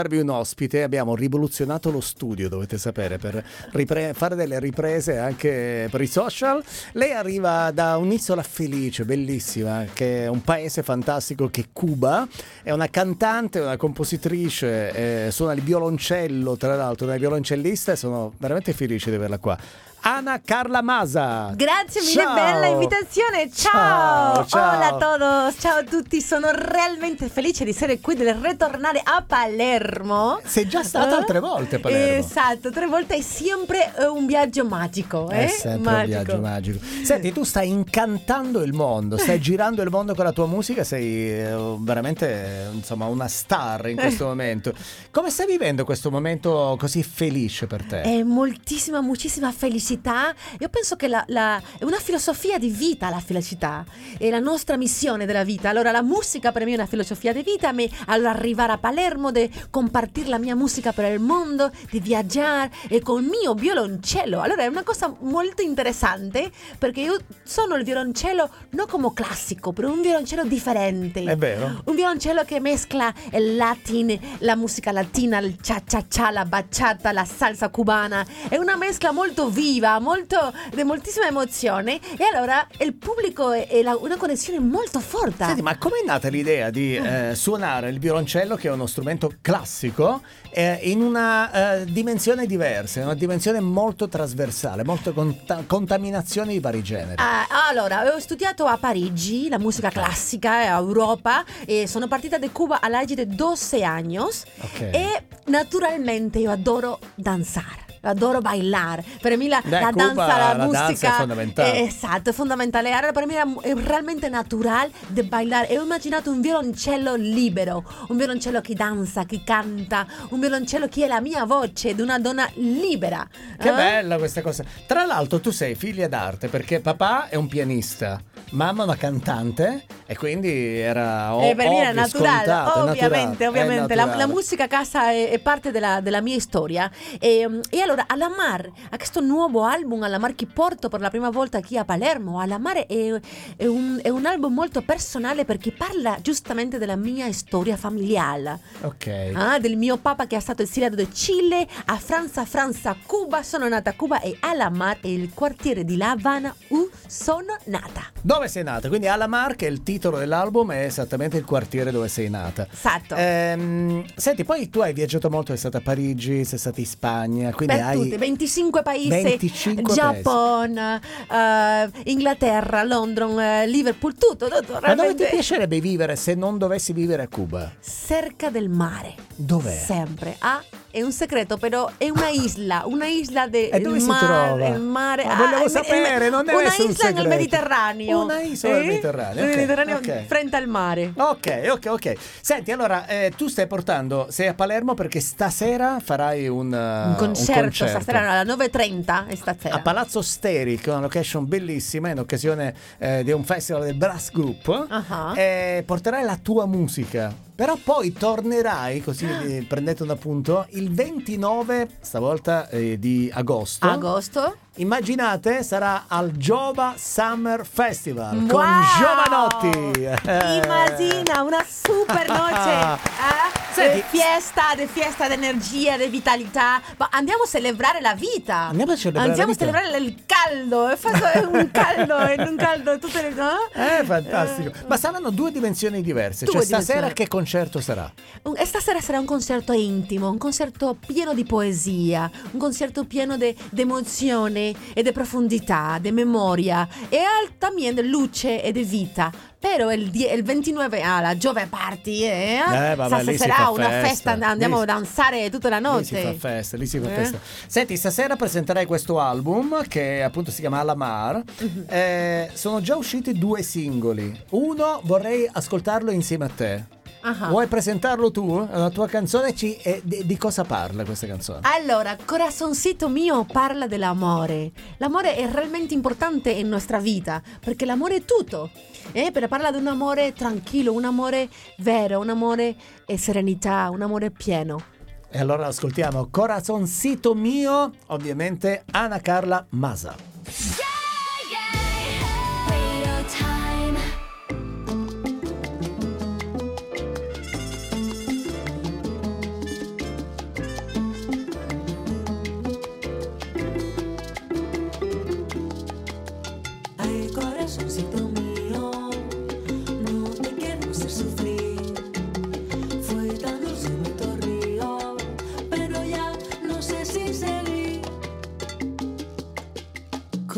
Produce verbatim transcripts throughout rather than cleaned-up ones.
Un ospite, abbiamo rivoluzionato lo studio, dovete sapere, per ripre- fare delle riprese anche per i social. Lei arriva da un'isola felice, bellissima, che è un paese fantastico, che è Cuba. È una cantante, una compositrice, eh, suona il violoncello, tra l'altro una violoncellista, e sono veramente felice di averla qua. Ana Carla Masa. Grazie mille Ciao. per l'invitazione. Ciao. Ciao, ciao. Hola a todos. Ciao a tutti. Sono realmente felice di essere qui, di ritornare a Palermo. Sei già stata eh? altre volte a Palermo. Esatto, tre volte. È sempre eh, un viaggio magico. Eh? È sempre magico. un viaggio magico. Senti, tu stai incantando il mondo, stai girando il mondo con la tua musica, sei eh, veramente eh, insomma una star in questo momento. Come stai vivendo questo momento così felice per te? È moltissima, moltissima felicità. Io penso che la, la, è una filosofia di vita la felicità, è la nostra missione della vita. Allora la musica per me è una filosofia di vita, me, allora arrivare a Palermo, di compartir la mia musica per il mondo, di viaggiare e con il mio violoncello. Allora è una cosa molto interessante, perché io sono il violoncello non come classico, però un violoncello differente. È vero? Un violoncello che mescla il latin, la musica latina, il cha-cha-cha, la bachata, la salsa cubana. È una mescla molto viva, molto, di moltissima emozione, e allora il pubblico è, è la, una connessione molto forte. Senti, ma com'è nata l'idea di eh, suonare il violoncello, che è uno strumento classico, eh, in una eh, dimensione diversa, in una dimensione molto trasversale, molte cont- contaminazioni di vari generi? Ah, allora, ho studiato a Parigi la musica classica a Europa, e sono partita da Cuba all'età di dodici anni. Ok. E naturalmente io adoro danzare. Adoro bailar. Per me la, Beh, la Cuba, danza, la, la musica danza è fondamentale. è, esatto, è fondamentale. Allora per me era, è realmente naturale di bailar. E ho immaginato un violoncello libero, un violoncello che danza, che canta, un violoncello che è la mia voce di una donna libera. Che Eh? bella questa cosa. Tra l'altro tu sei figlia d'arte, perché papà è un pianista, mamma una cantante, e quindi era o- Eh, per me era ovvio, naturale, scontato, è ovviamente, naturale, ovviamente. è La, naturale. la musica a casa è, è parte della, della mia storia. E, e allora Alamar, a questo nuovo album, Alamar che porto per la prima volta qui a Palermo, Alamar è, è, un, è un album molto personale, perché parla giustamente della mia storia familiare. Ok. Ah, del mio papà che è stato esiliato da Cile a Francia, Francia, Cuba. Sono nata a Cuba, e Alamar è il quartiere di La Habana où sono nata. Dove sei nata? Quindi Alamar, che è il titolo dell'album, è esattamente il quartiere dove sei nata. Esatto. Ehm, senti, poi tu hai viaggiato molto, sei stata a Parigi, sei stata in Spagna, quindi Per hai tutti, venticinque paesi, venticinque Giappone, eh, Inghilterra, Londra, eh, Liverpool, tutto, tutto. Ma dove realmente. ti piacerebbe vivere se non dovessi vivere a Cuba? Cerca del mare. Dov'è? Sempre. Ah, è un segreto, però è una isla, una isla del E dove si mare, trova? il mare. Ma volevo il- sapere, il- non deve una essere un isla nel segreto. Mediterraneo. Una isola nel Mediterraneo, Nel ok, Mediterraneo, ok. frente al mare. Ok, ok, ok. Senti, allora, eh, tu stai portando, sei a Palermo perché stasera farai un, uh, Un concerto, un concerto. stasera alle nove e trenta e stasera. A Palazzo Steri, che è una location bellissima, in occasione eh, di un festival del Brass Group. Uh-huh. E porterai la tua musica. Però poi tornerai, così eh, prendete un appunto, il ventinove, stavolta eh, di agosto. Agosto. Immaginate, sarà al Giova Summer Festival Wow! con Giovanotti. Eh. Immagina una super noce, eh? Senti, di fiesta, di fiesta, di energia, di vitalità. Ma andiamo a celebrare la vita. Andiamo a celebrare Andiamo la vita. a celebrare il caldo. È fatto è un caldo, è un caldo tutte le eh? Eh, fantastico. Ma saranno due dimensioni diverse. Due Cioè, stasera dimensioni. che concerto sarà? Un- E stasera sarà un concerto intimo, un concerto pieno di poesia, un concerto pieno di emozione e di profondità, di memoria e al- también di luce e di vita. Però il, die- il ventinove ah, la Giove Party eh? Eh, vabbè, Sa- lì si sarà fa una festa. festa, andiamo Lì- a danzare tutta la Lì si fa notte. festa, lì si fa Eh? festa. Senti, stasera presenterai questo album che appunto si chiama Alamar. Mhm. Eh, sono già usciti due singoli. Uno vorrei ascoltarlo insieme a te. Ah. Vuoi presentarlo tu? È una tua canzone? Ci- e di, di cosa parla questa canzone? Allora, corazoncito mio parla dell'amore. L'amore è realmente importante in nostra vita, perché l'amore è tutto. Eh? Per parla di un amore tranquillo, un amore vero, un amore e serenità, un amore pieno. E allora ascoltiamo Corazoncito mio, ovviamente Ana Carla Masa.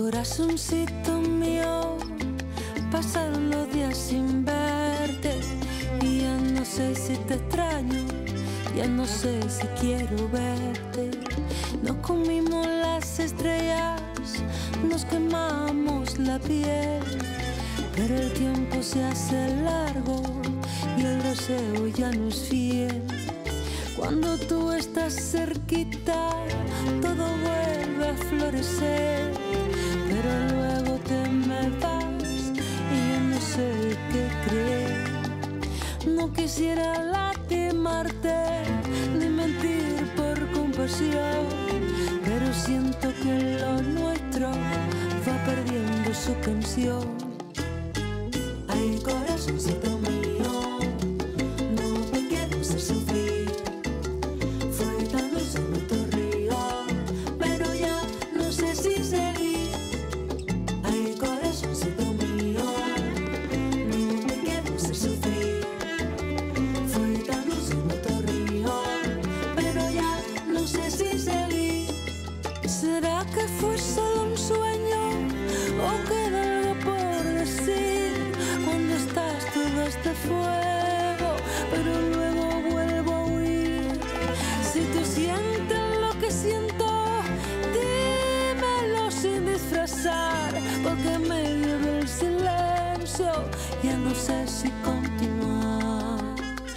Corazoncito mío, pasan los días sin verte y ya no sé si te extraño, ya no sé si quiero verte. Nos comimos las estrellas, nos quemamos la piel, pero el tiempo se hace largo y el deseo ya no es fiel. Cuando tú estás cerquita, todo vuelve a florecer, pero luego te me vas y yo no sé qué creer. No quisiera lastimarte ni mentir por compasión, pero siento que lo nuestro va perdiendo su canción. Ay, corazoncito mío, no te quiero hacer sufrir. Fue tan dulce nuestro río, pero ya no sé si seguir. Ay, corazoncito mío, no te quiero hacer sufrir. Fue tan dulce nuestro río, pero ya no sé si seguir. ¿Será que fue solo un sueño o queda algo por decir? Cuando estás todo este fuego, pero luego vuelvo a huir. Si tú sientes lo que siento, dímelo sin disfrazar, porque en medio del silencio ya no sé si continuar.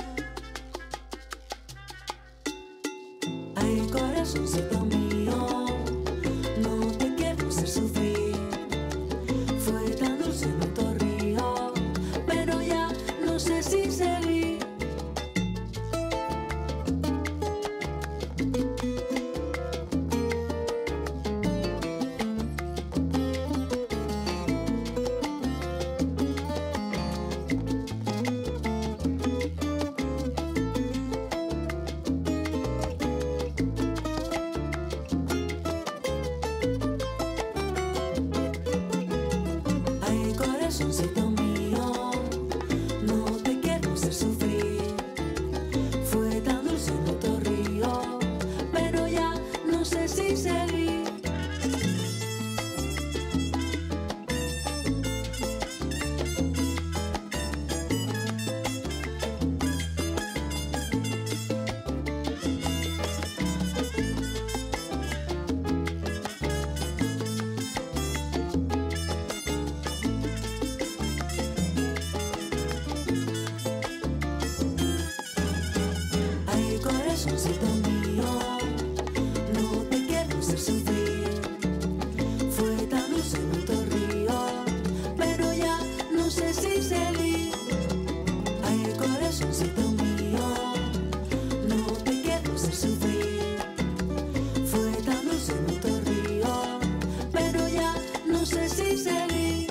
Ay, corazoncito mío, no te quiero hacer sufrir. Fue tan dulce nuestro río, pero ya no sé si seguir. Ay, corazoncito mío, no te quiero hacer sufrir. Fue tan dulce nuestro río, pero ya no sé si seguir. Ay, corazoncito mío, no te quiero hacer sufrir. Fue tan dulce nuestro río, pero ya no sé si seguir. Ay, corazoncito mío, no te quiero hacer sufrir. Fue tan dulce nuestro río, pero ya no sé si seguir.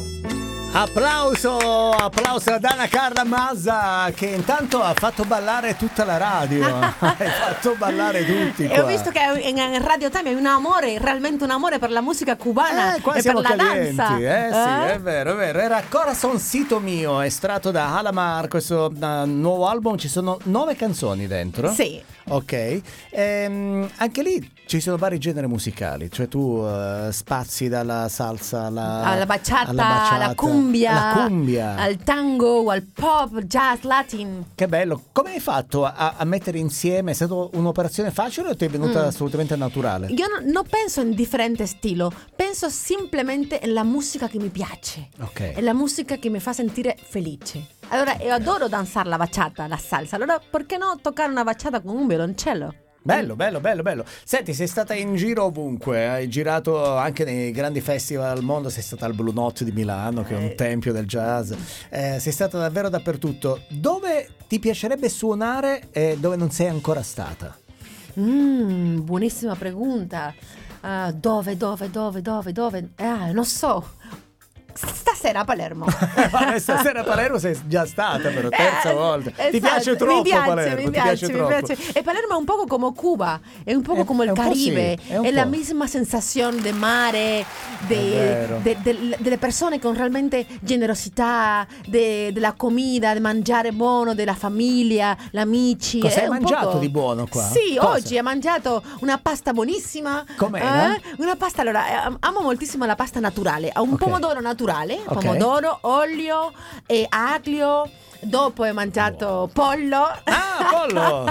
Applauso, applauso ad Anna Carla Mazza che intanto ha fatto ballare tutta la radio. Hai fatto ballare tutti qua. E ho visto che in, in Radio Time hai un amore, realmente un amore per la musica cubana Eh, qua e siamo per la calienti, danza. eh, sì, Eh? è vero, è vero. Era Corazoncito mio, estratto da Alamar, questo uh, nuovo album, ci sono nove canzoni dentro. Sì. Ok, Ehm, anche lì ci sono vari generi musicali, cioè tu uh, spazi dalla salsa alla, Alla bachata, alla, bachata, alla cumbia, alla cumbia. al tango, al pop, jazz, latin. Che bello, come hai fatto a, a mettere insieme? È stata un'operazione facile o ti è venuta Mm. assolutamente naturale? Io non, non penso in differente stile, penso semplicemente nella musica che mi piace. Ok. È la musica che mi fa sentire felice. Allora, io adoro danzare la bachata, la salsa. Allora, perché no toccare una bachata con un violoncello? Bello, bello, bello, bello. Senti, sei stata in giro ovunque, hai girato anche nei grandi festival al mondo, sei stata al Blue Note di Milano, che è un tempio del jazz, eh, sei stata davvero dappertutto. Dove ti piacerebbe suonare e dove non sei ancora stata? Mm, buonissima pregunta. Ah, dove, dove, dove, dove, dove? Ah, non so. Stasera stasera a Palermo. Ma stasera a Palermo sei già stata per la terza Eh, volta. esatto. Ti piace troppo mi piace, Palermo? mi ti piace, piace mi troppo. piace. E Palermo è un poco come Cuba, è un poco È- come è il un po' sì, Caribe, è un è la po'. misma sensazione del mare, È de- vero. de- del- delle persone con realmente generosità, de- della comida, del mangiare buono, della famiglia, gli amici. Cosa è hai un mangiato poco- di buono qua? Sì, Cosa? oggi ho mangiato una pasta buonissima. Com'era? Eh? Una pasta, allora, eh, amo moltissimo la pasta naturale. Ha un Ok. pomodoro naturale, Ok. pomodoro, olio e aglio. Dopo ho mangiato pollo. Ah, pollo!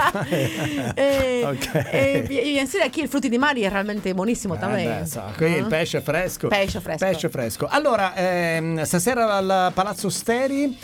e, Ok. e, e insieme a chi i frutti di mare è realmente buonissimo Eh, también. beh, so, qui il Eh? pesce fresco. Pesce fresco. Pesce fresco. Allora, ehm, stasera al Palazzo Steri,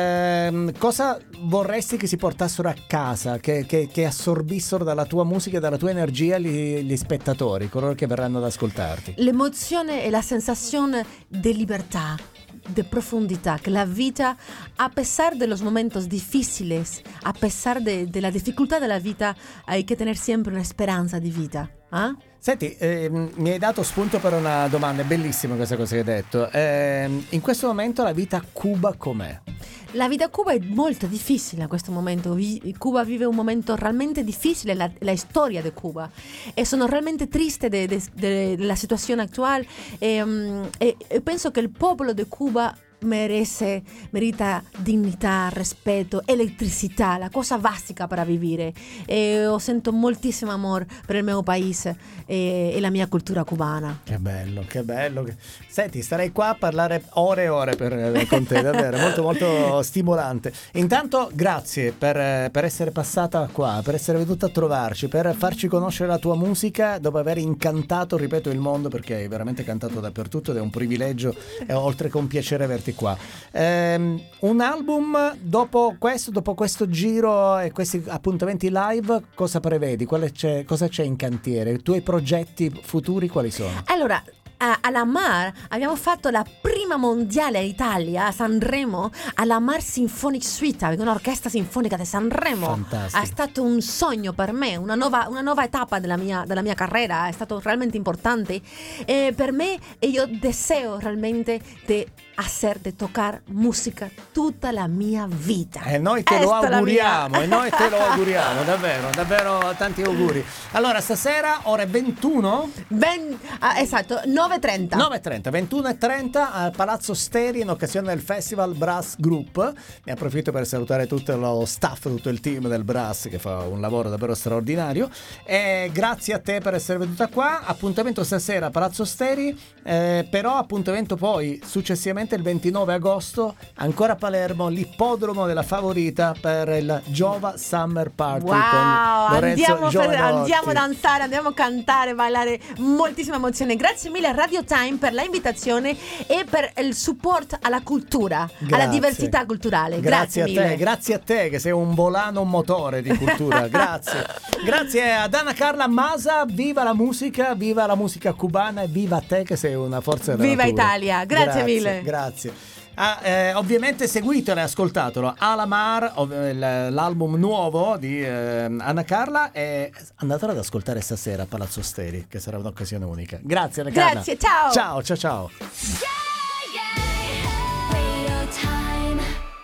ehm, cosa vorresti che si portassero a casa, che, che- che assorbissero dalla tua musica e dalla tua energia gli, gli spettatori, coloro che verranno ad ascoltarti? L'emozione e la sensazione di libertà, de profundidad, que la vida, a pesar de los momentos difíciles, a pesar de, de la dificultad de la vida, hay que tener siempre una esperanza di vita. ¿Ah? Senti, ehm, mi hai dato spunto per una domanda, è bellissima questa cosa che hai detto. Ehm, in questo momento la vita a Cuba com'è? La vita a Cuba è molto difficile in questo momento. Vi- Cuba vive un momento realmente difficile, la, la storia di Cuba. E sono realmente triste de- de- de- della situazione attuale. E, mm, e- e penso che il popolo di Cuba merece, merita dignità, rispetto, elettricità, la cosa basica per vivere. E io sento moltissimo amore per il mio paese e, e la mia cultura cubana. Che bello, che bello. Senti, starei qua a parlare ore e ore per, con te, davvero, molto molto stimolante. Intanto grazie per, per essere passata qua, per essere venuta a trovarci, per farci conoscere la tua musica dopo aver incantato, ripeto, il mondo, perché hai veramente cantato dappertutto ed è un privilegio e oltre che un piacere averti qua. Ehm, un album dopo questo, dopo questo giro e questi appuntamenti live, cosa prevedi? Quale c'è, cosa c'è in cantiere? I tuoi progetti futuri quali sono? Allora, a- alla Mar abbiamo fatto la prima mondiale in Italia a Sanremo alla Mar Symphonic Suite, un'orchestra sinfonica di Sanremo. Fantastico. È stato un sogno per me, una nuova, una nuova tappa della mia, della mia carriera, è stato realmente importante e per me e io deseo realmente di hacer, di toccare musica tutta la mia vita. E noi te lo Esta la auguriamo, mia. e noi te lo auguriamo, davvero, davvero tanti auguri. Allora, stasera, ore ventuno? Ben, ah, esatto, nove e trenta. nove e trenta, ventuno e trenta al Palazzo Steri in occasione del Festival Brass Group. Ne approfitto per salutare tutto lo staff, tutto il team del Brass che fa un lavoro davvero straordinario. E grazie a te per essere venuta qua. Appuntamento stasera a Palazzo Steri, eh, però appuntamento poi successivamente il ventinove agosto ancora a Palermo, l'ippodromo della Favorita per il Giova Summer Party Wow, con Lorenzo andiamo, per- Giovanotti. andiamo a danzare, andiamo a cantare, ballare, moltissima emozione. Grazie mille a Radio Time per l'invitazione e per il supporto alla cultura, alla Grazie. diversità culturale. Grazie, Grazie, a mille. te, grazie a te che sei un volano, un motore di cultura. Grazie. Grazie ad Anna Carla Masa, viva la musica, viva la musica cubana e viva te che sei una forza della Viva natura. Italia, grazie mille. Grazie. Ah, eh, ovviamente seguitelo e ascoltatelo. Alamar, ov- il- l'album nuovo di eh, Anna Carla, e andatelo ad ascoltare stasera a Palazzo Steri, che sarà un'occasione unica. Grazie Anna Carla. Grazie, ciao. Ciao, ciao, ciao. Yeah!